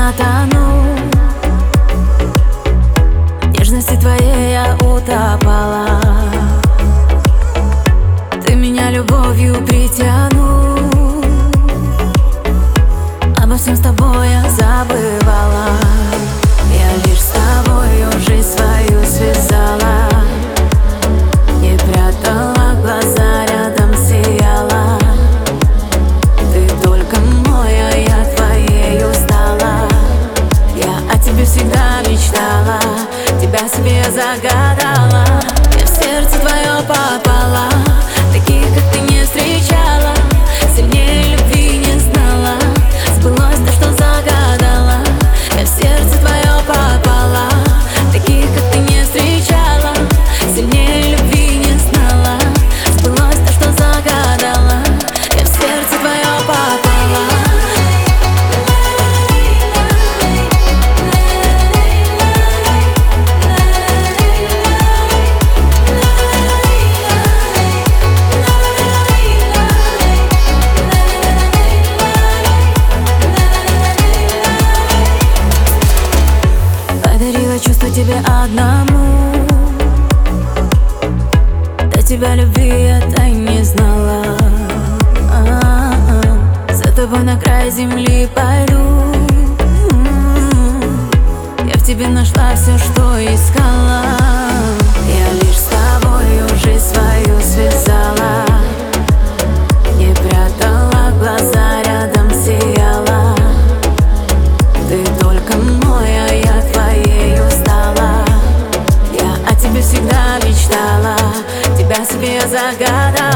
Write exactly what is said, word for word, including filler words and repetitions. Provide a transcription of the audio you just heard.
я тону, в нежности твоей я утопала. Ты меня любовью притянул, обо всем с тобой я забывала. Я лишь с тобою жизнь свою связала, не прятала глаза, рядом сияла. Ты только мой, а я твоею стала. Я о тебе всегда мечтала, тебя себе загадала. Я в сердце твое попала, таких, как ты, не встречала. Сильнее любви не знала, сбылось то, что загадала. Я в сердце твое попала, таких, как ты, не встречала. Сильнее любви не знала, сбылось то, что загадала. Я в сердце твое попала. Подарила чувство тебе одному, до тебя любви я тай не знала. А-а-а. За тобой на край земли пойду, я в тебе нашла все, что искала. Я лишь с тобою жизнь свою связала, не прятала глаза, рядом сияла. Ты только мой, а я твоею стала. Я о тебе всегда мечтала, тебя себе загадала.